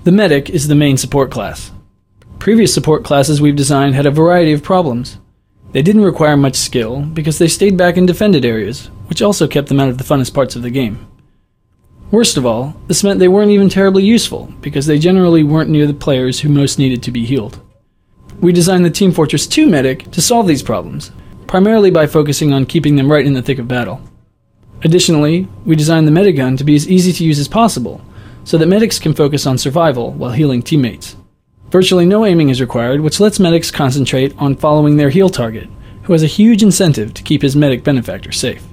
The medic is the main support class. Previous support classes we've designed had a variety of problems. They didn't require much skill because they stayed back in defended areas, which also kept them out of the funnest parts of the game. Worst of all, this meant they weren't even terribly useful because they generally weren't near the players who most needed to be healed. We designed the Team Fortress 2 medic to solve these problems, primarily by focusing on keeping them right in the thick of battle. Additionally, we designed the medigun to be as easy to use as possible, so that medics can focus on survival while healing teammates. Virtually no aiming is required, which lets medics concentrate on following their heal target, who has a huge incentive to keep his medic benefactor safe.